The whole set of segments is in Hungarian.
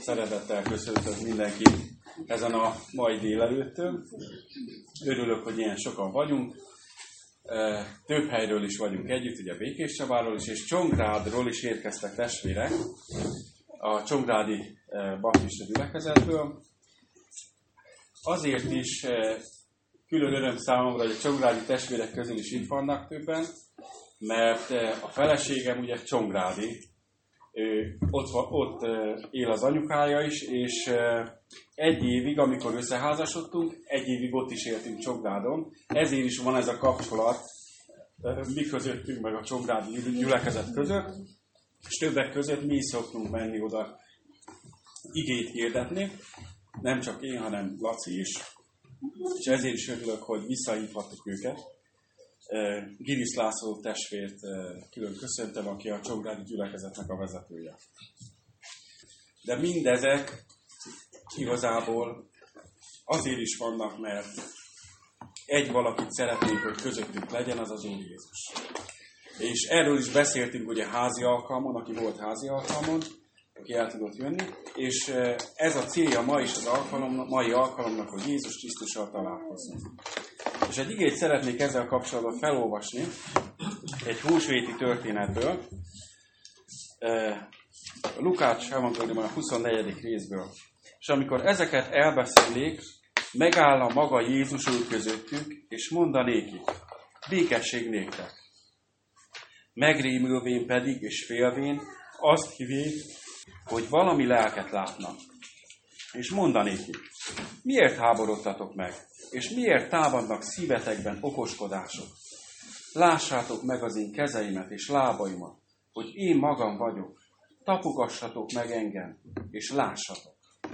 Szeretettel köszöntök mindenkit ezen a mai délelőttön. Örülök, hogy ilyen sokan vagyunk. Több helyről is vagyunk együtt, ugye Békés Csabáról is, és Csongrádról is érkeztek testvérek, a Csongrádi baptista gyülekezetből. Azért is külön öröm számomra, hogy a csongrádi testvérek közül is itt vannak többen, mert a feleségem ugye csongrádi, ott él az anyukája is, és egy évig, amikor összeházasodtunk, egy évig ott is éltünk Csongrádon. Ezért is van ez a kapcsolat mi közöttünk, meg a csongrádi gyülekezet között, és többek között mi is szoktunk menni oda igét hirdetni, nem csak én, hanem Laci is, és ezért is örülök, hogy visszahívhattuk őket. Girisz László testvért külön köszöntöm, aki a csongrádi gyülekezetnek a vezetője. De mindezek igazából azért is vannak, mert egy valakit szeretnénk, hogy közöttünk legyen, az az Úr Jézus. És erről is beszéltünk ugye házi alkalmon, aki volt házi alkalmon, aki el tudott jönni, és ez a célja ma is az mai alkalomnak, hogy Jézus Krisztussal találkozzunk. És egy igét szeretnék ezzel kapcsolatban felolvasni, egy húsvéti történetből, Lukács evangéliumban a 24. részből. És amikor ezeket elbeszélik, megáll a maga Jézus ő közöttük, és mondanékik, békesség néktek. Megrémülvén pedig, és félvén, azt hívják, hogy valami lelket látnak. És mondanékik, miért háborodtatok meg, és miért támadnak szívetekben okoskodások? Lássátok meg az én kezeimet és lábaimat, hogy én magam vagyok. Tapogassatok meg engem, és lássatok.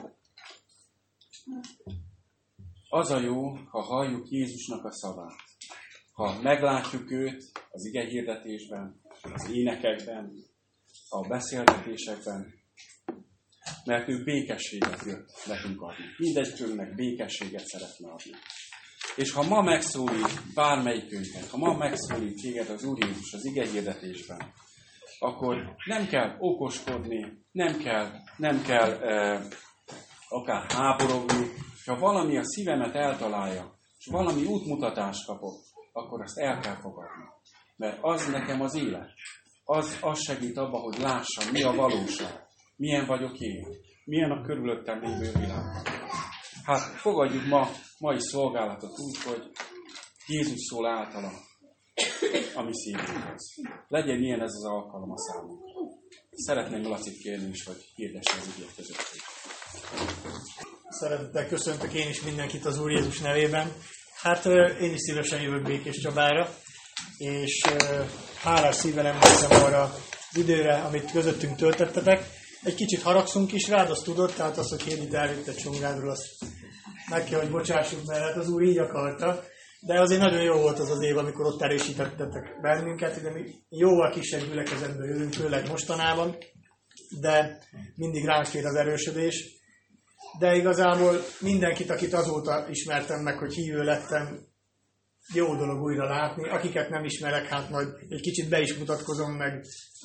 Az a jó, ha halljuk Jézusnak a szavát. Ha meglátjuk őt az igehirdetésben, az énekekben, a beszélgetésekben, mert ő békességet jött nekünk adni. Mindegyikünknek békességet szeretne adni. És ha ma megszólít bármelyikünket, ha ma megszólít téged az Úr Jézus az igehirdetésben, akkor nem kell okoskodni, nem kell akár háborogni. Ha valami a szívemet eltalálja, és valami útmutatást kapok, akkor azt el kell fogadni. Mert az nekem az élet. Az segít abba, hogy lássam, mi a valóság. Milyen vagyok én? Milyen a körülöttem lévő világ? Hát fogadjuk mai szolgálatot úgy, hogy Jézus szól általa a mi szívünkhez. Legyen ilyen ez az alkalom a számunkra. Szeretném Lacit kérni is, hogy hirdesse az igét közöttük. Szeretettel köszöntök én is mindenkit az Úr Jézus nevében. Hát én is szívesen jövök Békés Csabára, és hálás szívvel emlékszem arra az időre, amit közöttünk töltöttetek. Egy kicsit haragszunk is rád, azt tudod, tehát az, hogy Hédit elvitte Csongrádról, azt meg kell, hogy bocsássuk, mert hát az Úr így akarta. De azért nagyon jó volt az az év, amikor ott erősítettetek bennünket, de mi jóval kisebb gyülekezetből jövünk, főleg mostanában, de mindig ránk fér az erősödés. De igazából mindenkit, akit azóta ismertem meg, hogy hívő lettem, jó dolog újra látni. Akiket nem ismerek, hát majd egy kicsit be is mutatkozom, meg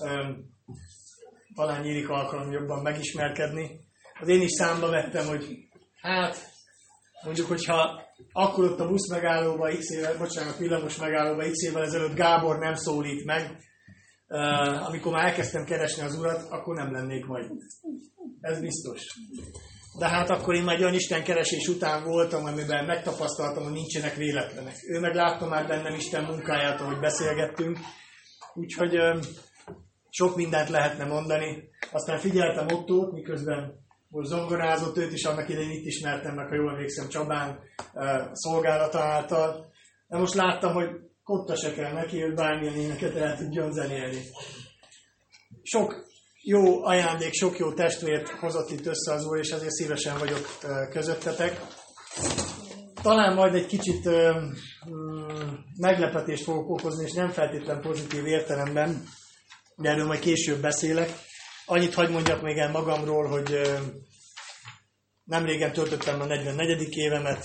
talán nyílik alkalom jobban megismerkedni. Az én is számba vettem, hogy hát mondjuk, hogyha akkor ott a busz megállóba villamos megállóba x évvel ezelőtt Gábor nem szólít meg, amikor már elkezdtem keresni az Urat, akkor nem lennék majd. Ez biztos. De hát akkor én már egy olyan istenkeresés után voltam, amiben megtapasztaltam, hogy nincsenek véletlenek. Ő meg látta már bennem Isten munkáját, ahogy beszélgettünk. Úgyhogy sok mindent lehetne mondani. Aztán figyeltem Ottót, miközben most zongorázott, őt is annak idején itt ismertem meg, ha jól emlékszem, Csabán szolgálata által. De most láttam, hogy kotta se kell neki, hogy bármilyen éneket el tudjon zenélni. Sok jó ajándék, sok jó testvért hozott itt össze az Úr, és ezért szívesen vagyok közöttetek. Talán majd egy kicsit meglepetést fogok okozni, és nem feltétlen pozitív értelemben, de erről majd később beszélek. Annyit hadd mondjak még el magamról, hogy nem régen töltöttem a 44. évemet,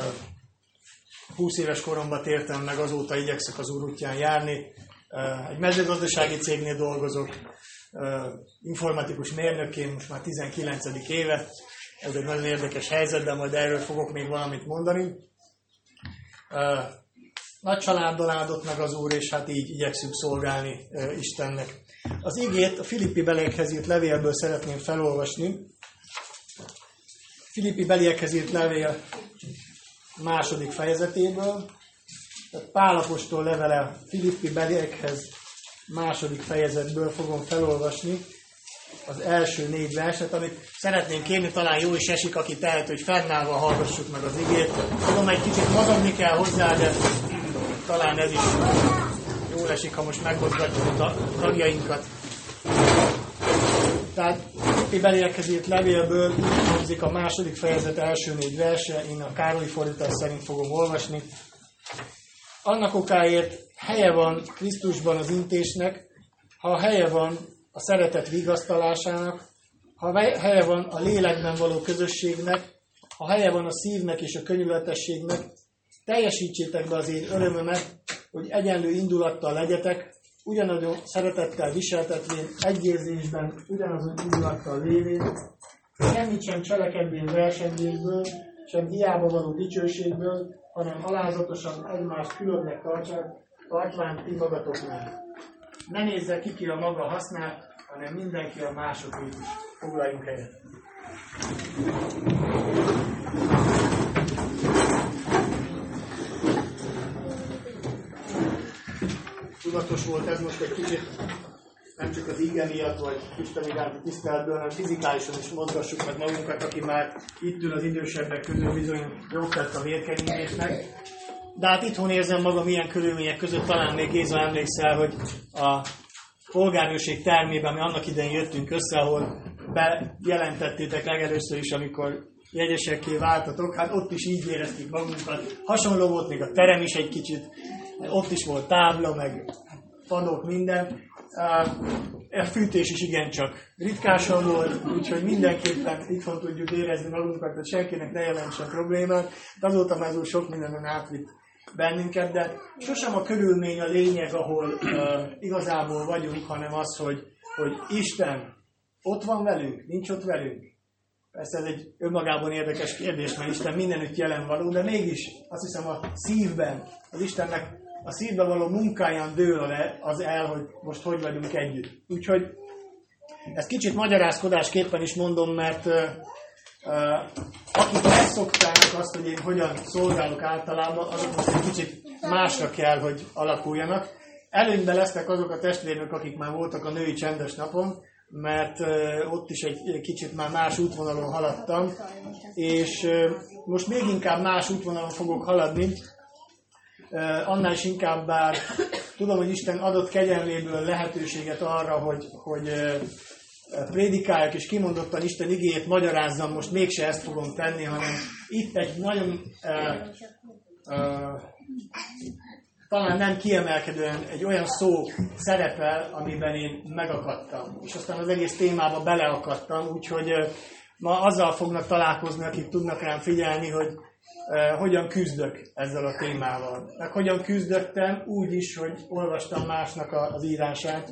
20 éves koromban tértem meg, azóta igyekszek az Úr útján járni. Egy mezőgazdasági cégnél dolgozok, informatikus mérnökként most már 19. éve. Ez egy nagyon érdekes helyzet, de majd erről fogok még valamit mondani. Nagy családdal áldott meg az Úr, és hát így igyekszünk szolgálni Istennek. Az igét a Filippi beliekhez írt levélből szeretném felolvasni. Filippi beliekhez írt levél 2. fejezetéből. Tehát Pál apostol levele Filippi beliekhez 2. fejezetből fogom felolvasni az első 4 verset, amit szeretném kérni, talán jó is esik, aki tehet, hogy fennállva hallgassuk meg az igét. Tudom, egy kicsit mozogni kell hozzá, de talán ez is jól esik, ha most megmozgatjuk a tagjainkat. Tehát Filippi beliekhez írt levélből így hangzik a 2. fejezet első 4 verse, én a Károlyi fordítás szerint fogom olvasni. Annak okáért helye van Krisztusban az intésnek, ha helye van a szeretet vigasztalásának, ha helye van a lélekben való közösségnek, ha helye van a szívnek és a könyörületességnek, teljesítsétek be az én örömömet, hogy egyenlő indulattal legyetek, ugyanazon szeretettel viseltetvén, egy érzésben, ugyanazon indulattal lévén, semmit sem cselekedvén versengésből, sem hiába való dicsőségből, hanem alázatosan egymást különnek tartván ti magatoknál. Ne nézze ki a maga hasznát, hanem mindenki a másokét is. Foglaljunk helyet. Tudatos volt ez most egy kicsit, nem csak az ige miatt, vagy Isten iránti tiszteletből, hanem fizikálisan is mozgassuk meg magunkat, aki már itt ül az idősebbek közül, bizony jót tett a vérkeringésnek. De hát itthon érzem magam ilyen körülmények között, talán még Géza emlékszel, hogy a polgárőrség termében, ami annak idején jöttünk össze, ahol bejelentettétek legelőször is, amikor jegyesekké váltatok, hát ott is így éreztük magunkat. Hasonló volt még a terem is egy kicsit, ott is volt tábla, meg padok, minden. A fűtés is igencsak ritkásan volt, úgyhogy mindenképpen itthon tudjuk érezni magunkat, hogy senkinek ne jelentsen problémát. De azóta már úgy sok mindenen átvitt bennünket, de sosem a körülmény a lényeg, ahol igazából vagyunk, hanem az, hogy Isten ott van velünk, nincs ott velünk. Persze ez egy önmagában érdekes kérdés, mert Isten mindenütt jelen való, de mégis azt hiszem a szívben, az Istennek a szívben való munkáján dől az el, hogy most hogy vagyunk együtt. Úgyhogy ezt kicsit magyarázkodásképpen is mondom, mert akik megszokták azt, hogy én hogyan szolgálok általában, azok most egy kicsit másra kell, hogy alakuljanak. Előnyben lesznek azok a testvérek, akik már voltak a női csendes napon, mert ott is egy kicsit már más útvonalon haladtam, és most még inkább más útvonalon fogok haladni, annál is inkább, bár tudom, hogy Isten adott kegyelméből lehetőséget arra, hogy prédikáljak, és kimondottan Isten igéjét magyarázzam, most mégse ezt fogom tenni, hanem itt egy nagyon talán nem kiemelkedően egy olyan szó szerepel, amiben én megakadtam. És aztán az egész témába beleakadtam, úgyhogy ma azzal fognak találkozni, akik tudnak rám figyelni, hogy hogyan küzdök ezzel a témával. Meg hogyan küzdöttem úgy is, hogy olvastam másnak az írását.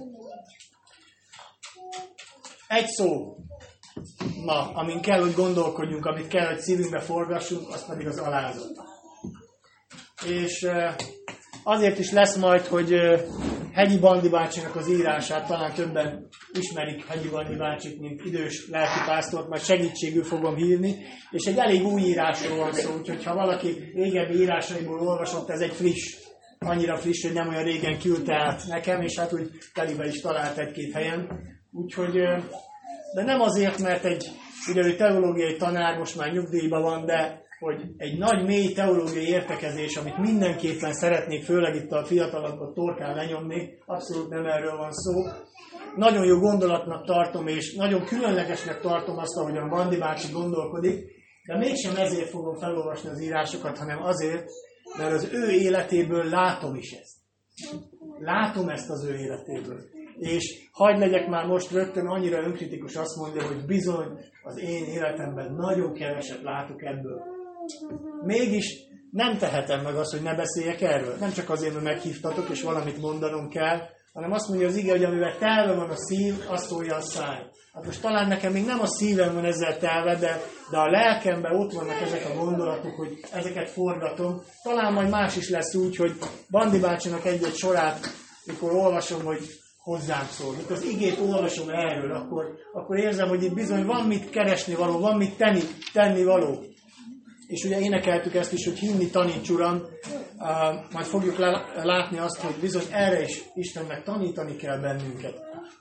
Egy szó ma, amin kell, hogy gondolkodjunk, amit kell, hogy szívünkbe forgassunk, az pedig az alázat. És azért is lesz majd, hogy Hegyi Bandi bácsinak az írását, talán többen ismerik Hegyi Bandi bácsit, mint idős lelkipásztort, majd segítségül fogom hívni, és egy elég új írásról van szó, úgyhogy ha valaki régebbi írásaiból olvasott, ez egy friss, annyira friss, hogy nem olyan régen küldte át nekem, és hát úgy telibe is talált egy-két helyen. Úgyhogy, de nem azért, mert egy teológiai tanár most már nyugdíjban van, de hogy egy nagy, mély teológiai értekezés, amit mindenképpen szeretnék, főleg itt a fiatalabbak torkán lenyomni, abszolút nem erről van szó. Nagyon jó gondolatnak tartom, és nagyon különlegesnek tartom azt, ahogyan Bandi bácsi gondolkodik, de mégsem ezért fogom felolvasni az írásokat, hanem azért, mert az ő életéből látom is ezt. Látom ezt az ő életéből. És hadd legyek már most rögtön annyira önkritikus, azt mondja, hogy bizony az én életemben nagyon keveset látok ebből. Mégis nem tehetem meg azt, hogy ne beszéljek erről. Nem csak azért, mert meghívtatok, és valamit mondanom kell, hanem azt mondja az ige, hogy amivel telve van a szív, azt szólja a száj. Hát most talán nekem még nem a szívem van ezzel telve, de a lelkemben ott vannak ezek a gondolatok, hogy ezeket forgatom. Talán majd más is lesz úgy, hogy Bandi bácsinak egy-egy sorát, mikor olvasom, hogy hozzám szól. Mikor az igét olvasom erről, akkor érzem, hogy itt bizony van mit keresni való, van mit tenni való. És ugye énekeltük ezt is, hogy hinni taníts, Uram, majd fogjuk látni azt, hogy bizony erre is Istennek tanítani kell bennünket.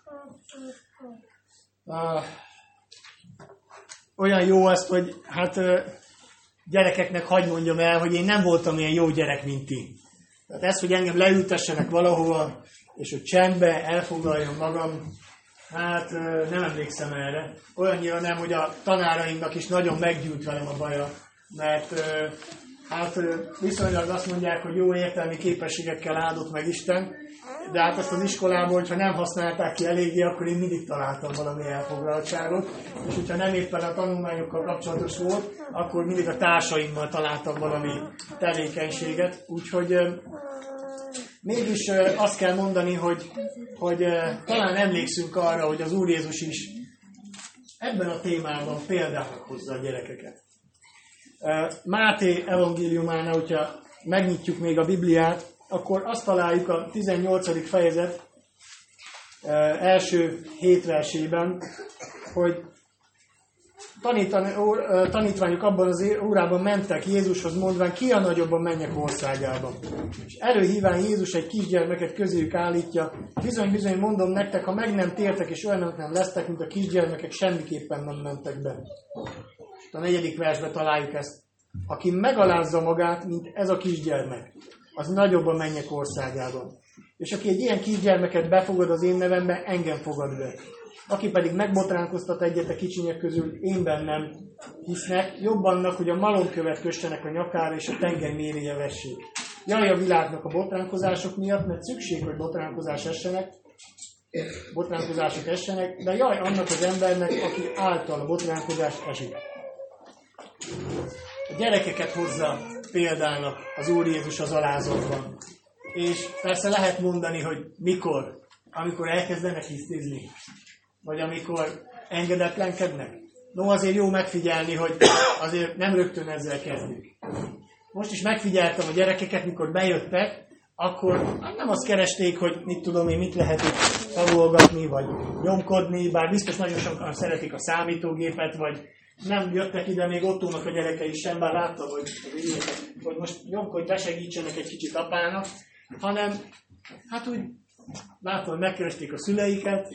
Olyan jó azt, hogy hát gyerekeknek hadd mondjam el, hogy én nem voltam ilyen jó gyerek, mint ti. Tehát ez, hogy engem leültessenek valahova, és hogy csendbe elfoglaljam magam, hát nem emlékszem erre. Olyannyira nem, hogy a tanárainknak is nagyon meggyűlt velem a baja, mert hát viszonylag azt mondják, hogy jó értelmi képességekkel áldott meg Isten, de hát ezt az iskolából, hogyha nem használták ki eléggé, akkor én mindig találtam valami elfoglaltságot, és hogyha nem éppen a tanulmányokkal kapcsolatos volt, akkor mindig a társaimmal találtam valami tevékenységet, úgyhogy mégis azt kell mondani, hogy talán emlékszünk arra, hogy az Úr Jézus is ebben a témában példának hozza a gyerekeket. Máté evangéliumánál, hogyha megnyitjuk még a Bibliát, akkor azt találjuk a 18. fejezet első 7 versében, hogy tanítványok abban az órában mentek Jézushoz, mondván, ki a nagyobb a mennyek országában. És előhíván Jézus egy kisgyermeket közéjük állítja, bizony, mondom nektek, ha meg nem tértek és olyanok nem lesztek, mint a kisgyermekek, semmiképpen nem mentek be. A 4. versben találjuk ezt. Aki megalázza magát, mint ez a kisgyermek, az nagyobb a mennyek országában. És aki egy ilyen kisgyermeket befogad az én nevembe, engem fogad be. Aki pedig megbotránkoztat egyet a kicsinyek közül, én bennem hisznek, jobb annak, hogy a malomkövet kössenek a nyakára, és a tenger mélyére vessék. Jaj a világnak a botránkozások miatt, mert szükség, hogy botránkozások essenek, de jaj annak az embernek, aki által a botránkozás esik. A gyerekeket hozza példának az Úr Jézus az alázatban. És persze lehet mondani, hogy mikor, amikor elkezdenek hisztizni, vagy amikor engedetlenkednek. No, azért jó megfigyelni, hogy azért nem rögtön ezzel kezdjük. Most is megfigyeltem a gyerekeket, mikor bejöttek, akkor nem azt keresték, hogy mit lehet itt tanulgatni, vagy nyomkodni, bár biztos nagyon sokan szeretik a számítógépet, vagy nem jöttek ide, még Ottónak a gyerekei sem, bár láttam, hogy most nyomkodj, besegítsenek egy kicsit apának, hanem hát úgy látom, hogy megkeresték a szüleiket,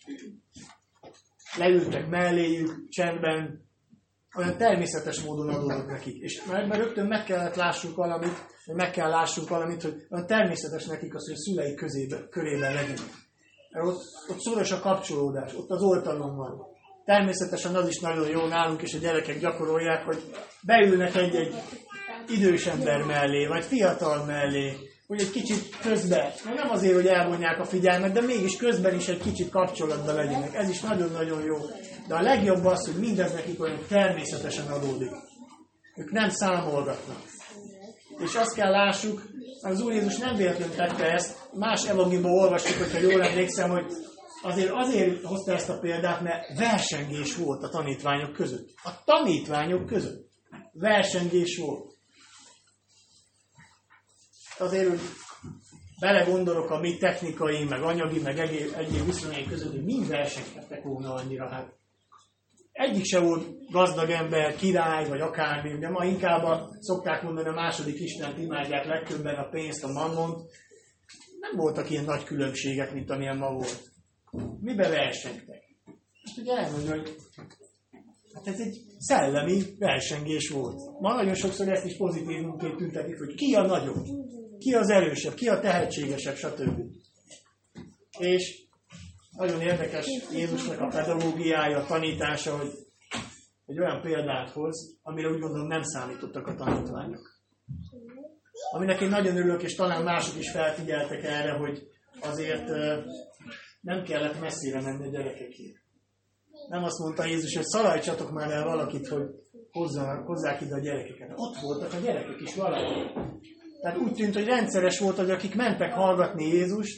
leültek melléjük, csendben, olyan természetes módon adódott nekik. És mert rögtön meg kell lássunk valamit, hogy olyan természetes nekik az, hogy a szülei körében legyünk. Ott szoros a kapcsolódás, ott az oltalom van. Természetesen az is nagyon jó nálunk, és a gyerekek gyakorolják, hogy beülnek egy idős ember mellé, vagy fiatal mellé, hogy egy kicsit közben, nem azért, hogy elvonják a figyelmet, de mégis közben is egy kicsit kapcsolatban legyenek. Ez is nagyon-nagyon jó. De a legjobb az, hogy mindez nekik olyan természetesen adódik. Ők nem számolgatnak. És azt kell lássuk, az Úr Jézus nem véletlenül tette ezt. Más evangéliumban olvastuk, hogyha jól emlékszem, hogy azért hozta ezt a példát, mert versengés volt a tanítványok között. A tanítványok között versengés volt. Azért, hogy belegondolok a mi technikai, meg anyagi, meg egyéb viszonyaink között, hogy mind versenghettek volna annyira. Hát egyik se volt gazdag ember, király, vagy akármi, de ma inkább szokták mondani, a második Istent imádják legtöbben, a pénzt, a mammont. Nem voltak ilyen nagy különbségek, mint amilyen ma volt. Miben versengtek? Most ugye elmondja, hogy hát ez egy szellemi versengés volt. Ma nagyon sokszor ezt is pozitívunként tüntetik, hogy ki a nagyobb, ki az erősebb, ki a tehetségesebb, stb. És nagyon érdekes Jézusnak a pedagógiája, a tanítása, hogy egy olyan példát hoz, amire úgy gondolom nem számítottak a tanítványok. Aminek én nagyon örülök, és talán mások is felfigyeltek erre, hogy azért nem kellett messzire menni a gyerekekért. Nem azt mondta Jézus, hogy szalajtsatok már el valakit, hogy hozzák ide a gyerekeket. Ott voltak a gyerekek is valahol. Tehát úgy tűnt, hogy rendszeres volt, hogy akik mentek hallgatni Jézust,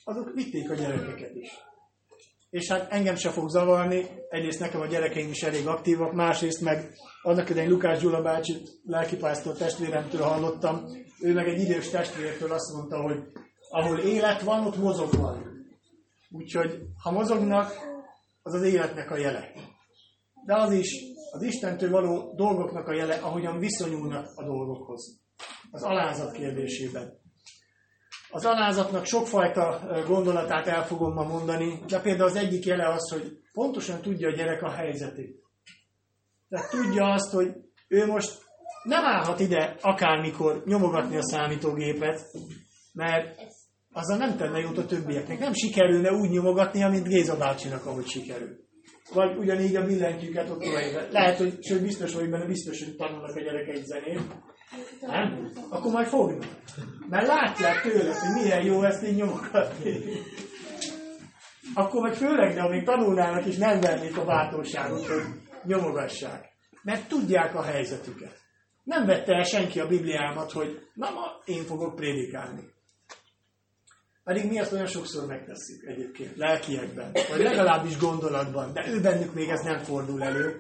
azok vitték a gyerekeket is. És hát engem se fog zavarni, egyrészt nekem a gyerekeim is elég aktívak, másrészt meg annak idején Lukács Gyula bácsit, lelkipásztor testvéremtől hallottam, ő meg egy idős testvértől azt mondta, hogy ahol élet van, ott mozog van. Úgyhogy ha mozognak, az az életnek a jele. De az is az Istentől való dolgoknak a jele, ahogyan viszonyulnak a dolgokhoz. Az alázat kérdésében. Az alázatnak sokfajta gondolatát el fogom ma mondani, de például az egyik jele az, hogy pontosan tudja a gyerek a helyzetét. Tehát tudja azt, hogy ő most nem állhat ide akármikor nyomogatni a számítógépet, mert azzal nem tenne jót a többieknek. Nem sikerülne úgy nyomogatnia, mint Géza bácsinak, ahogy sikerül. Vagy ugyanígy a billentyűket ott olyan. Lehet, hogy sőt, biztos vagyok benne, biztos, hogy tanulnak a gyerekeik zenét. Nem? Akkor majd fognak. Mert látják tőle, hogy milyen jó ezt így nyomogatni. Akkor meg főleg, de amíg tanulnának és nem vennék a bátorságot, hogy nyomogassák. Mert tudják a helyzetüket. Nem vette el senki a Bibliámat, hogy na ma én fogok prédikálni. Pedig mi azt olyan sokszor megtesszük egyébként, lelkiekben, vagy legalábbis gondolatban, de ő bennük még ez nem fordul elő.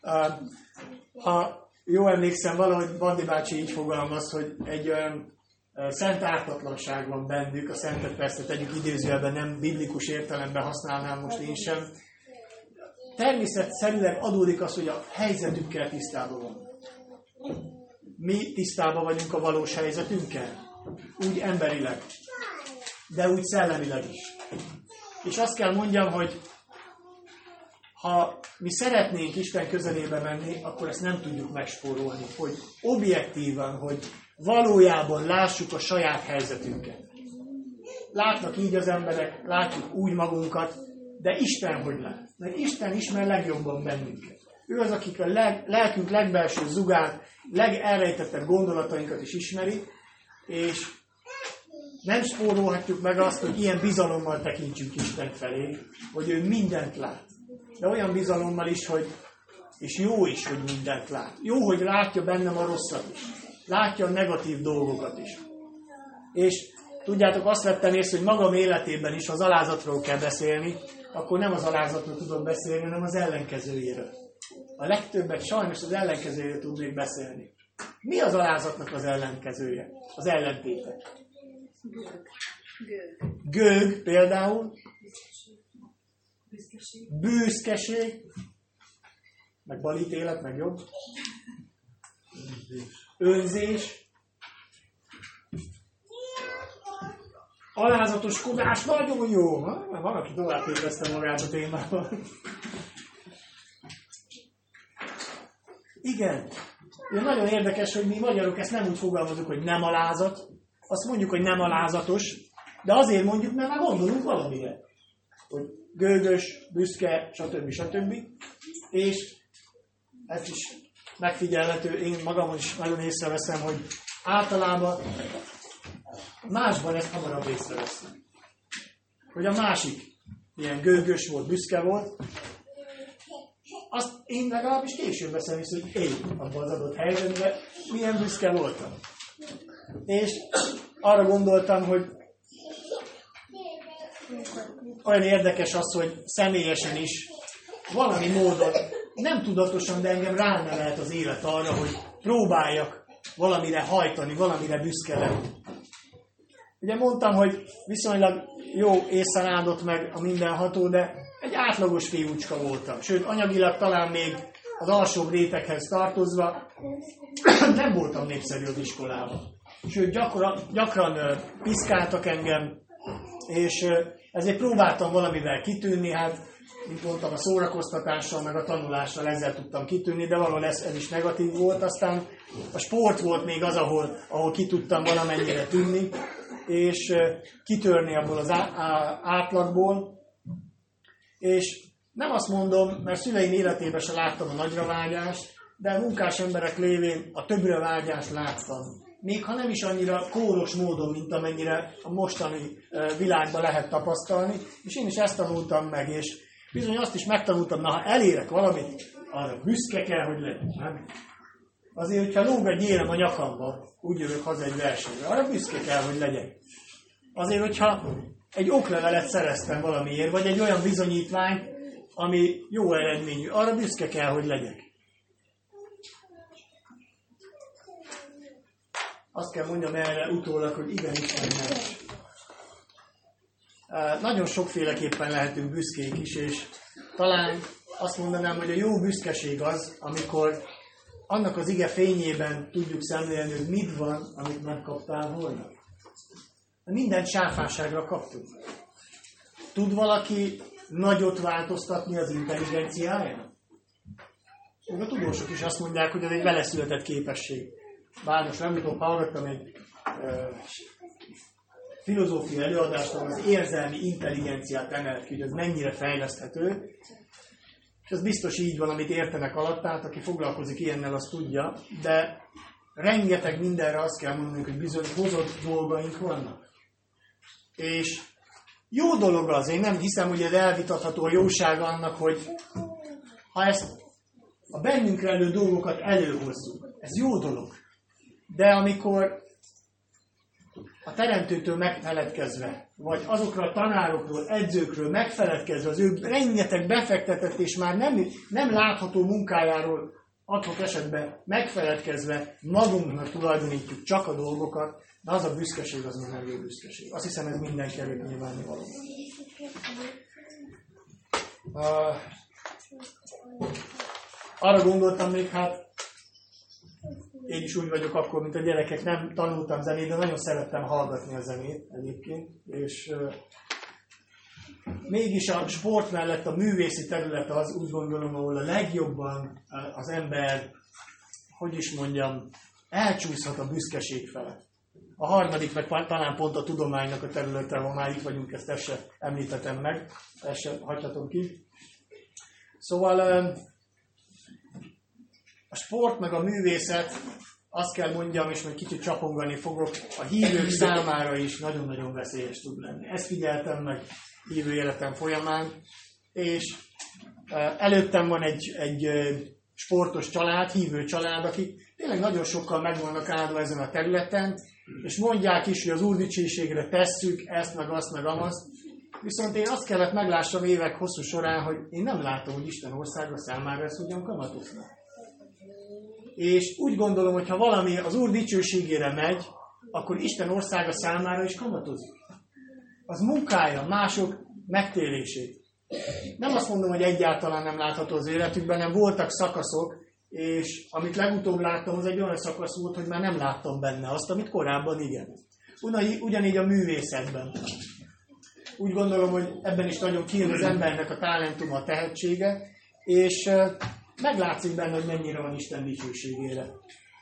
Ha jól emlékszem, valahogy Bandi bácsi így fogalmaz, hogy egy olyan szent ártatlanság van bennük, a szentet persze tegyük idézőjelben, nem biblikus értelemben használnám most én sem. Természetszerűen adódik az, hogy a helyzetükkel tisztában van. Mi tisztában vagyunk a valós helyzetünkkel, úgy emberileg, de úgy szellemileg is. És azt kell mondjam, hogy ha mi szeretnénk Isten közelébe menni, akkor ezt nem tudjuk megspórolni, hogy objektívan, hogy valójában lássuk a saját helyzetünket. Látnak így az emberek, látjuk úgy magunkat, de Isten hogy lát? Mert Isten ismer legjobban bennünket. Ő az, akik a lelkünk legbelső zugán, legelrejtettebb gondolatainkat is ismeri, és nem spórolhatjuk meg azt, hogy ilyen bizalommal tekintsünk Isten felé, hogy ő mindent lát. De olyan bizalommal is, hogy, és jó is, hogy mindent lát. Jó, hogy látja bennem a rosszat is. Látja a negatív dolgokat is. És tudjátok, azt vettem észre, hogy magam életében is, ha az alázatról kell beszélni, akkor nem az alázatról tudok beszélni, hanem az ellenkezőjéről. A legtöbbet sajnos az ellenkezőjéről tudnék beszélni. Mi az alázatnak az ellenkezője? Az ellentéte. Gőg például. Büszkeség. Meg balítélet, meg jobb. Önzés. Alázatoskodás nagyon jó. Mert van, aki tovább képezte magát a témában. Igen. Nagyon érdekes, hogy mi magyarok ezt nem úgy fogalmazunk, hogy nem alázat. Azt mondjuk, hogy nem alázatos, de azért mondjuk, mert már gondolunk valamire. Hogy gőgös, büszke, stb. És ez is megfigyelhető, én magamon is nagyon észreveszem, hogy általában másban ezt hamarabb észreveszem. Hogy a másik ilyen gőgös volt, büszke volt, azt én legalábbis később veszem észre, hogy én abban az adott helyzetben milyen büszke voltam. És arra gondoltam, hogy olyan érdekes az, hogy személyesen is valami módon, nem tudatosan, de engem ránevelt az élet arra, hogy próbáljak valamire hajtani, valamire büszke lenni. Ugye mondtam, hogy viszonylag jó észen áldott meg a mindenható, de egy átlagos fiúcska voltam. Sőt, anyagilag talán még az alsóbb réteghez tartozva nem voltam népszerű az iskolában. Sőt, gyakran piszkáltak engem, és ezért próbáltam valamivel kitűnni, hát, mint mondtam, a szórakoztatással, meg a tanulással ezzel tudtam kitűnni, de valahol ez is negatív volt. Aztán a sport volt még az, ahol ki tudtam valamennyire tűnni, és kitörni abból az átlagból. És nem azt mondom, mert szüleim életében se láttam a nagyra vágyást, de munkás emberek lévén a többre vágyást láttam. Még ha nem is annyira kóros módon, mint amennyire a mostani világban lehet tapasztalni, és én is ezt tanultam meg, és bizony azt is megtanultam, ha elérek valamit, arra büszke kell, hogy legyen. Nem? Azért, hogyha lóg egy érem a nyakamba, úgy jövök haza egy versenyre, arra büszke kell, hogy legyen. Azért, hogyha egy oklevelet szereztem valamiért, vagy egy olyan bizonyítványt, ami jó eredményű. Arra büszke kell, hogy legyek. Azt kell mondjam erre utólag, hogy igenis nem. Nagyon sokféleképpen lehetünk büszkék is, és talán azt mondanám, hogy a jó büszkeség az, amikor annak az ige fényében tudjuk szemlélni, hogy mit van, amit megkaptál volna. Mindent sáfárságra kaptunk. Tud valaki nagyot változtatni az intelligenciáján? A tudósok is azt mondják, hogy ez egy veleszületett képesség. Bár most legutóbb hallgattam egy filozófiai előadást, ahol az érzelmi intelligenciát emelt ki, hogy ez mennyire fejleszthető. És ez biztos így van, amit értenek alatt, tehát aki foglalkozik ilyennel, azt tudja, de rengeteg mindenre azt kell mondanunk, hogy bizony hozott dolgaink vannak. És jó dolog az, én nem hiszem, hogy ez elvitatható a jóság annak, hogy ha ezt a bennünk rejlő dolgokat előhozzuk, ez jó dolog. De amikor a Teremtőtől megfeledkezve, vagy azokról a tanárokról, edzőkről megfeledkezve, az ő rengeteg befektetett és már nem látható munkájáról adhok esetben megfeledkezve magunknak tulajdonítjuk csak a dolgokat, de az a büszkeség az nem jó büszkeség. Azt hiszem, ez mindenki előtt nyilvánvaló. Arra gondoltam még, hát én is úgy vagyok akkor, mint a gyerekek, nem tanultam zenét, de nagyon szerettem hallgatni a zenét egyébként, és mégis a sport mellett a művészi terület az, úgy gondolom, ahol a legjobban az ember, hogy is mondjam, elcsúszhat a büszkeség felett. A harmadik, meg talán pont a tudománynak a területe, ha már itt vagyunk, ezt se említettem meg, ezt se hagyhatom ki. Szóval a sport meg a művészet, azt kell mondjam, és majd kicsit csapongani fogok, a hívők számára is nagyon-nagyon veszélyes tud lenni. Ezt figyeltem meg hívő életem folyamán, és előttem van egy sportos család, hívő család, akik tényleg nagyon sokkal meg vannak állva ezen a területen, és mondják is, hogy az Úr dicsőségre tesszük ezt, meg azt, meg amazt. Viszont én azt kellett meglássam évek hosszú során, hogy én nem látom, hogy Isten országa számára ezt ugyan kamatozna. És úgy gondolom, hogy ha valami az Úr dicsőségére megy, akkor Isten országa számára is kamatozik. Az munkája, mások megtérését. Nem azt mondom, hogy egyáltalán nem látható az életükben, nem voltak szakaszok, és amit legutóbb láttam, az egy olyan szakasz volt, hogy már nem láttam benne azt, amit korábban igen. Ugyanígy a művészetben. Úgy gondolom, hogy ebben is nagyon kijön az embernek a talentuma, a tehetsége, és meglátszik benne, hogy mennyire van Isten dicsőségére.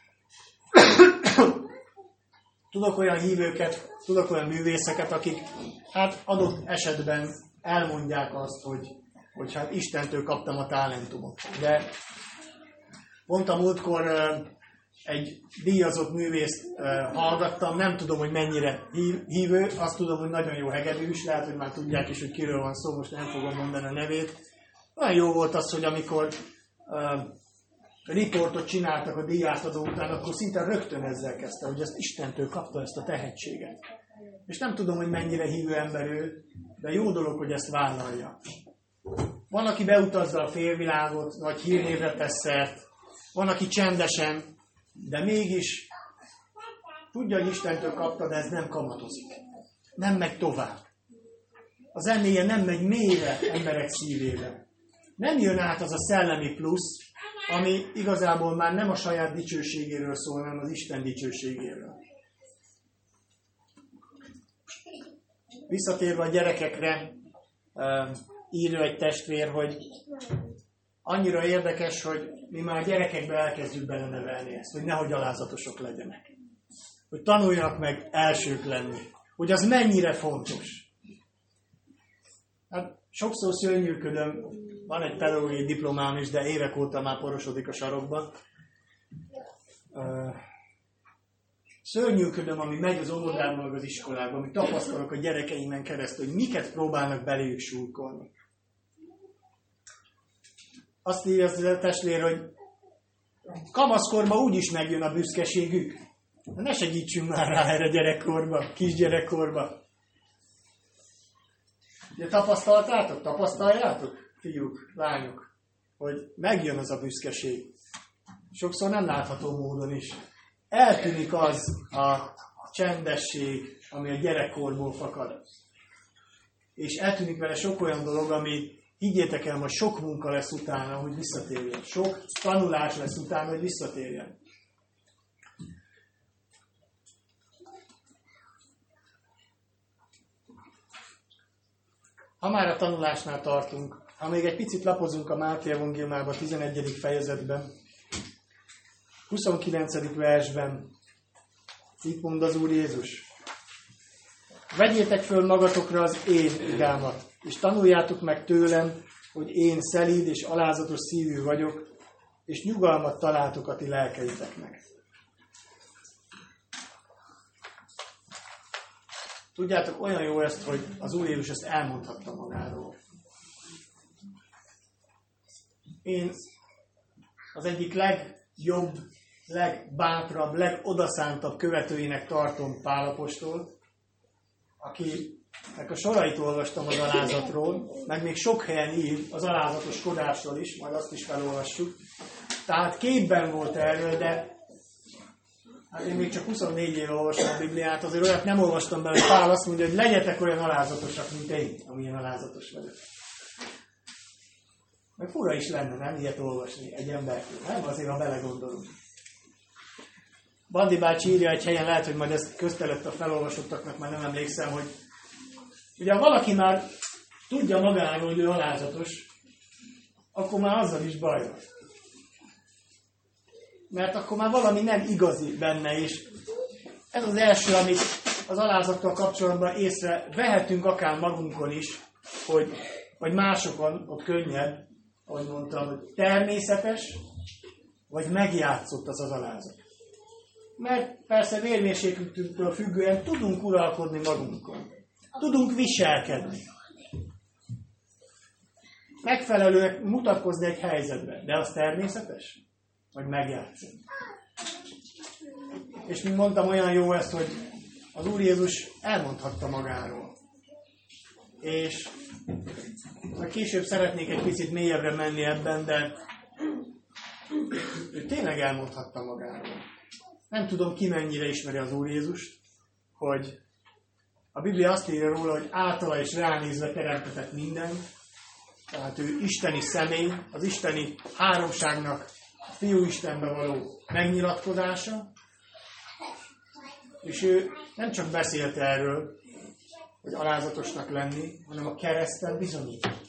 Tudok olyan hívőket, tudok olyan művészeket, akik hát adott esetben elmondják azt, hogy hát Istentől kaptam a talentumot. De pont a múltkor egy díjazott művészt hallgattam, nem tudom, hogy mennyire hívő, azt tudom, hogy nagyon jó hegedűs, lehet, hogy már tudják is, hogy kiről van szó, most nem fogom mondani a nevét. Olyan jó volt az, hogy amikor riportot csináltak a díjátadó után, akkor szinte rögtön ezzel kezdte, hogy ezt Istentől kapta ezt a tehetséget. És nem tudom, hogy mennyire hívő ember ő, de jó dolog, hogy ezt vállalja. Van, aki beutazza a félvilágot, vagy hírnévre tesz szert, van, aki csendesen, de mégis tudja, hogy Istentől kapta, de ez nem kamatozik. Nem megy tovább. A zenéje nem megy mélyre emberek szívébe. Nem jön át az a szellemi plusz, ami igazából már nem a saját dicsőségéről szól, hanem az Isten dicsőségéről. Visszatérve a gyerekekre, írja egy testvér, hogy annyira érdekes, hogy mi már a gyerekekbe elkezdjük belenevelni ezt, hogy nehogy alázatosok legyenek. Hogy tanuljanak meg elsők lenni. Hogy az mennyire fontos. Hát sokszor szörnyűködöm, van egy pedagógiai diplomám is, de évek óta már porosodik a sarokban. Szörnyűködöm, ami megy az óvodában, meg az iskolában, amit tapasztalok a gyerekeimen keresztül, hogy miket próbálnak beléjük súlykolni. Azt írja az a testvér, hogy kamaszkorban úgyis megjön a büszkeségük. Ne segítsünk már rá erre gyerekkorba, kisgyerekkorba. Ugye tapasztaljátok, fiúk, lányok, hogy megjön az a büszkeség. Sokszor nem látható módon is. Eltűnik az a csendesség, ami a gyerekkorból fakad. És eltűnik vele sok olyan dolog, ami, higgyétek el, majd sok munka lesz utána, hogy visszatérjen. Sok tanulás lesz utána, hogy visszatérjen. Ha már a tanulásnál tartunk, ha még egy picit lapozunk a Máté evangéliumába, 11. fejezetben, 29. versben, így mond az Úr Jézus. Vegyétek föl magatokra az én igámat, és tanuljátok meg tőlem, hogy én szelíd és alázatos szívű vagyok, és nyugalmat találtok a ti lelkeiteknek. Tudjátok, olyan jó ezt, hogy az Úr Jézus ezt elmondhatta magáról. Én az egyik legjobb, legbátrabb, legodaszántabb követőinek tartom Pál apostol, akinek a sorait olvastam az alázatról, meg még sok helyen ír az alázatoskodásról is, majd azt is felolvassuk. Tehát képben volt erről, de hát én még csak 24 éve olvastam a Bibliát, azért olyat nem olvastam bele, hogy Pál azt mondja, hogy legyetek olyan alázatosak, mint én, amilyen alázatos vagyok. Meg fura is lenne, nem ilyet olvasni egy embertől, nem? Azért, ha belegondolunk. Bandi bácsi írja egy helyen, lehet, hogy majd ezt köztelett a felolvasottaknak, már nem emlékszem, hogy ugye ha valaki már tudja magáról, hogy ő alázatos, akkor már azzal is baj van. Mert akkor már valami nem igazi benne, és ez az első, amit az alázattal kapcsolatban észre vehetünk akár magunkon is, hogy, vagy másokon, ott könnyebb, ahogy mondtam, hogy természetes, vagy megjátszott az alázat. Mert persze vérmérsékletünktől függően tudunk uralkodni magunkon. Tudunk viselkedni. Megfelelően mutatkozni egy helyzetben. De az természetes? Vagy megjátszott? És mint mondtam, olyan jó ezt, hogy az Úr Jézus elmondhatta magáról. És később szeretnék egy picit mélyebbre menni ebben, de ő tényleg elmondhatta magáról. Nem tudom, ki mennyire ismeri az Úr Jézust, hogy a Biblia azt írja róla, hogy általa és ránézve teremtetett minden, tehát ő isteni személy, az isteni háromságnak a Fiú Istenbe való megnyilatkozása, és ő nem csak beszélt erről, hogy alázatosnak lenni, hanem a kereszten bizonyított.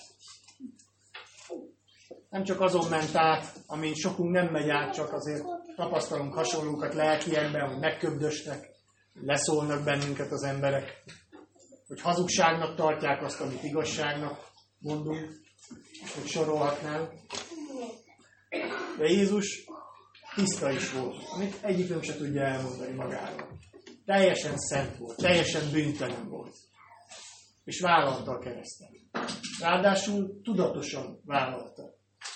Nem csak azon ment át, amin sokunk nem megy át, csak azért tapasztalunk hasonlókat lelkiekben, hogy megköbdösnek, leszólnak bennünket az emberek, hogy hazugságnak tartják azt, amit igazságnak mondunk, hogy sorolhatnánk. De Jézus tiszta is volt, amit egyikünk se tudja elmondani magáról. Teljesen szent volt, teljesen bűntelen volt. És vállalta a keresztet. Ráadásul tudatosan vállalta.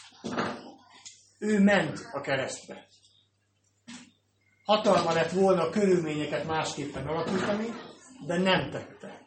Ő ment a keresztre. Hatalma lett volna a körülményeket másképpen alakítani, de nem tette.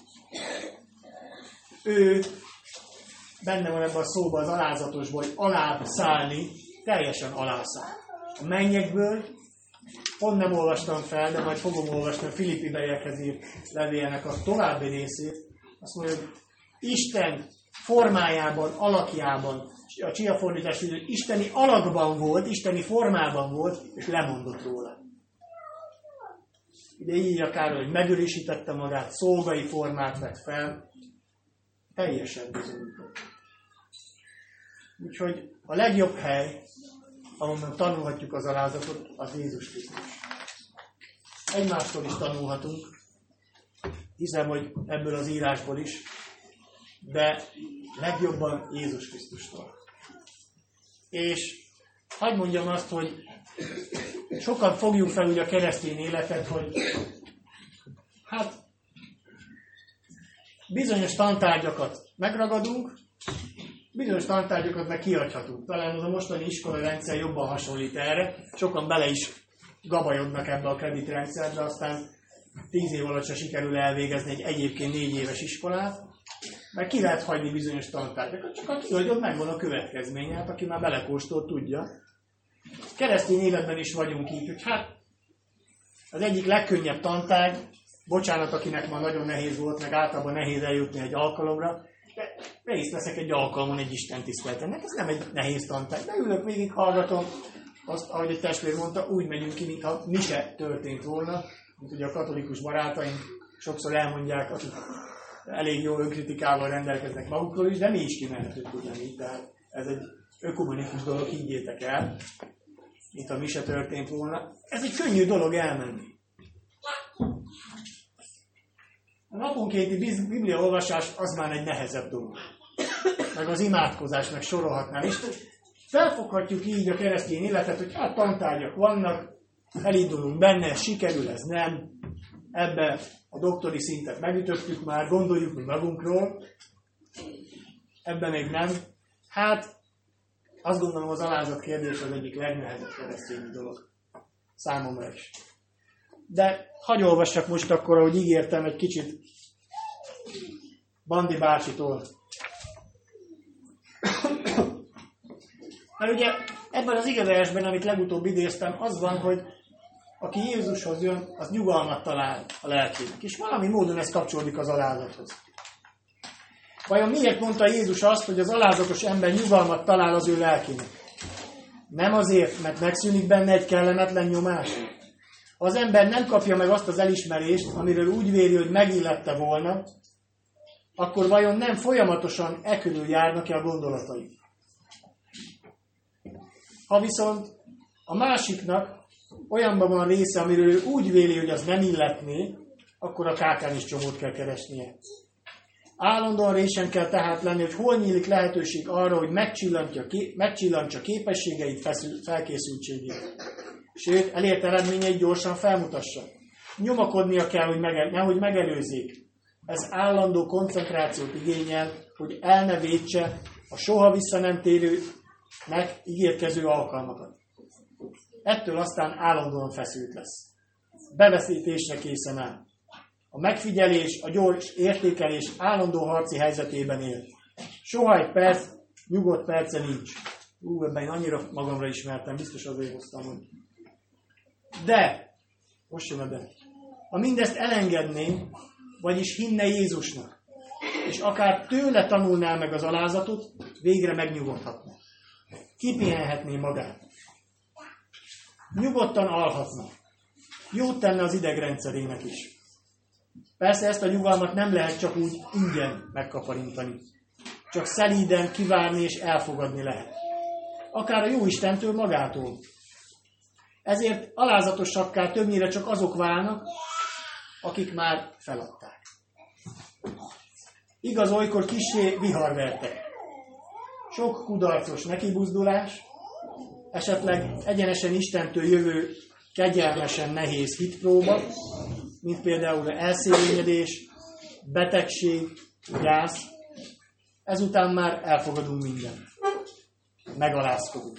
Ő benne van ebben a szóban az alázatosból, hogy alább szállni, teljesen alászállt. A mennyekből, pont nem olvastam fel, de majd fogom olvasni a Filippi beliekhez írt levélnek a további részét. Azt mondja, hogy Isten formájában, alakjában, a csia fordítás, hogy isteni alakban volt, isteni formában volt, és lemondott róla. Ide így akár, hogy megörösítette magát, szolgai formát vett fel, teljesen bizonyított. Úgyhogy a legjobb hely, ahonnan tanulhatjuk az alázatot, az Jézus Krisztus. Egymástól is tanulhatunk, hiszem, hogy ebből az írásból is, de legjobban Jézus Krisztustól. És hadd mondjam azt, hogy sokan fogjuk fel úgy a keresztény életet, hogy hát bizonyos tantárgyakat megragadunk, bizonyos tantárgyakat meg kihagyhatunk. Talán az a mostani iskolarendszer jobban hasonlít erre. Sokan bele is gabajodnak ebbe a kreditrendszerbe, aztán 10 év alatt se sikerül elvégezni egy egyébként 4 éves iskolát. Mert ki lehet hagyni bizonyos tantárgyakat, csak aki hagyod, megvan a következménye, hát aki már belekóstolt, tudja. Keresztény életben is vagyunk így, hogy hát az egyik legkönnyebb tantárgy, bocsánat, akinek ma nagyon nehéz volt, meg általában nehéz eljutni egy alkalomra, de részt veszek egy alkalmon egy istentiszteleten. Ez nem egy nehéz tantárgy. Beülök, végig hallgatom, azt, ahogy egy testvér mondta, úgy megyünk ki, mintha mise történt volna, mint ugye a katolikus barátaink sokszor elmondják, akik elég jó önkritikával rendelkeznek magukról is, de mi is kimehetünk ugyanígy. Tehát ez egy ökumenikus dolog, higgyétek el, mint a mise történt volna. Ez egy könnyű dolog elmenni. A naponkénti bibliaolvasás az már egy nehezebb dolog. Meg az imádkozás, meg sorolhatnám. És felfoghatjuk így a keresztény életet, hogy hát tantárgyak vannak, elindulunk benne, ez sikerül, ez nem. Ebbe a doktori szintet megütöttük már, gondoljuk mi magunkról. Ebben még nem. Hát, azt gondolom az alázat kérdés az egyik legnehezebb keresztény dolog. Számomra is. De hadd olvassak most akkor, ahogy ígértem, egy kicsit Bandi bácsitól. Mert ugye ebben az igeversben, amit legutóbb idéztem, az van, hogy aki Jézushoz jön, az nyugalmat talál a lelkének. És valami módon ez kapcsolódik az alázathoz. Vajon miért mondta Jézus azt, hogy az alázatos ember nyugalmat talál az ő lelkének? Nem azért, mert megszűnik benne egy kellemetlen nyomás. Ha az ember nem kapja meg azt az elismerést, amiről úgy véli, hogy megillette volna, akkor vajon nem folyamatosan e körül járnak-e a gondolatai? Ha viszont a másiknak olyanban van része, amiről ő úgy véli, hogy az nem illetné, akkor a kákán is csomót kell keresnie. Állandóan résen kell tehát lenni, hogy hol nyílik lehetőség arra, hogy megcsillantsa képességeit, felkészültségét. Sőt, elért eredményeit gyorsan felmutassa. Nyomakodnia kell, hogy nehogy megelőzzék. Ez állandó koncentrációt igényel, hogy el ne vétse a soha vissza nem térőnek ígérkező alkalmakat. Ettől aztán állandóan feszült lesz. Beveszítésre készen áll. A megfigyelés, a gyors értékelés állandó harci helyzetében él. Soha egy perc, nyugodt perce nincs. Ebben én annyira magamra ismertem, biztos azért hoztam, hogy... De, most jön a de. Ha mindezt elengedném, vagyis hinne Jézusnak, és akár tőle tanulná meg az alázatot, végre megnyugodhatna. Kipihenhetné magát. Nyugodtan alhatna. Jót tenne az idegrendszerének is. Persze ezt a nyugalmat nem lehet csak úgy ingyen megkaparintani. Csak szelíden kivárni és elfogadni lehet. Akár a Jóistentől magától. Ezért alázatosakká többnyire csak azok válnak, akik már feladták. Igaz, olykor kissé viharvertek. Sok kudarcos nekibuzdulás, esetleg egyenesen Istentől jövő kegyelmesen nehéz hitpróba, mint például elszélényedés, betegség, gyász. Ezután már elfogadunk mindent. Megalázkodunk.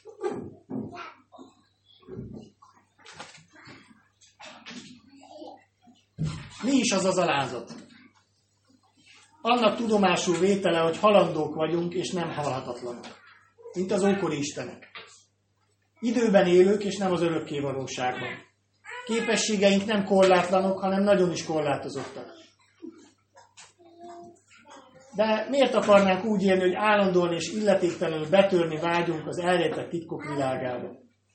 Mi is az az alázat? Annak tudomásul vétele, hogy halandók vagyunk, és nem halhatatlanok. Mint az ókori istenek. Időben élők, és nem az örökké valóságban. Képességeink nem korlátlanok, hanem nagyon is korlátozottak. De miért akarnánk úgy élni, hogy állandóan és illetéktelenül betörni vágyunk az elrejtett titkok világába?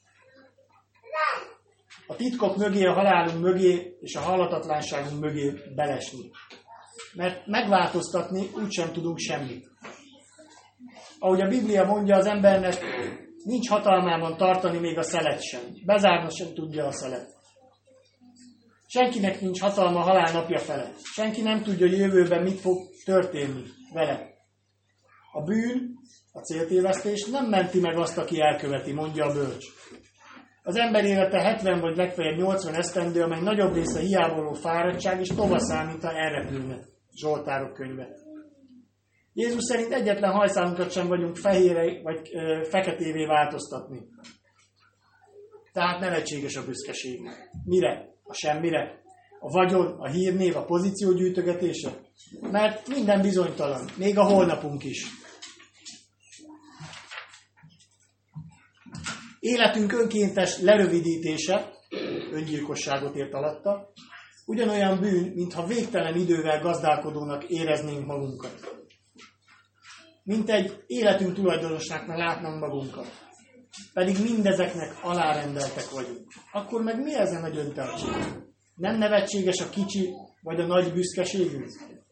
A titkok mögé, a halálunk mögé és a halhatatlanságunk mögé belesni. Mert megváltoztatni úgysem tudunk semmit. Ahogy a Biblia mondja, az embernek nincs hatalmában tartani még a szelet sem. Bezárni sem tudja a szelet. Senkinek nincs hatalma a halál napja felett. Senki nem tudja, hogy jövőben mit fog történni vele. A bűn, a céltévesztés nem menti meg azt, aki elköveti, mondja a bölcs. Az ember élete 70 vagy legfeljebb 80 esztendő, amely nagyobb része hiába fáradtság, és tovább számít, ha elrepülne. Zsoltárok könyve. Jézus szerint egyetlen hajszálunkat sem vagyunk fehére vagy feketévé változtatni. Tehát nevetséges a büszkeség. Mire? A semmire? A vagyon, a hírnév, a pozíció gyűjtögetése? Mert minden bizonytalan, még a holnapunk is. Életünk önkéntes lerövidítése, öngyilkosságot ért alatta, ugyanolyan bűn, mintha végtelen idővel gazdálkodónak éreznénk magunkat. Mint egy életünk tulajdonosnáknak látnánk magunkat. Pedig mindezeknek alárendeltek vagyunk. Akkor meg mi ezen a gyönteltség? Nem nevetséges a kicsi vagy a nagy büszkeségünk?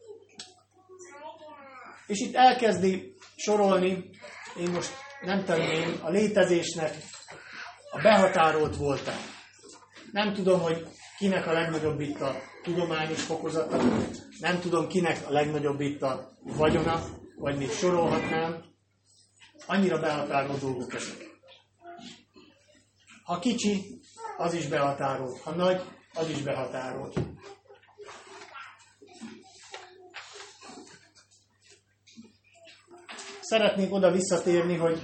És itt elkezdi sorolni, én most nem tenném, a létezésnek a behatárolt voltát. Nem tudom, hogy kinek a legnagyobb itt a tudományos fokozata, nem tudom, kinek a legnagyobb itt a vagyona, vagy még sorolhatnám. Annyira behatárolt dolgok ezek. Ha kicsi, az is behatárolt. Ha nagy, az is behatárolt. Szeretnék oda visszatérni, hogy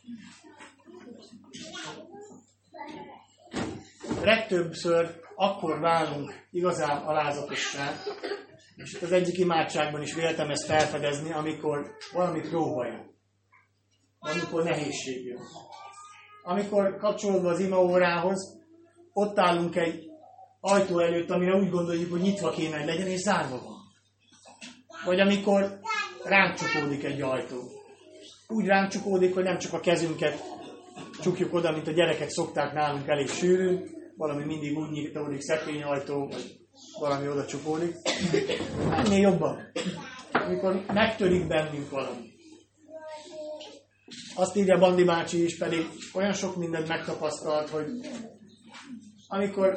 legtöbbször akkor válunk igazán alázatossá, és itt az egyik imádságban is véltem ezt felfedezni, amikor valami próba jön. Amikor nehézség jön. Amikor kapcsolódva az imaórához, ott állunk egy ajtó előtt, amire úgy gondoljuk, hogy nyitva kéne, hogy legyen, és zárva van. Vagy amikor ránk csukódik egy ajtó. Úgy ránk csukódik, hogy nem csak a kezünket csukjuk oda, mint a gyerekek szokták nálunk elég sűrűn, valami mindig úgy nyitódik, szekrényajtó, vagy valami oda csukódik. Ennél jobban. Amikor megtörik bennünk valami. Azt írja Bandi bácsi is, pedig olyan sok mindent megtapasztalt, hogy amikor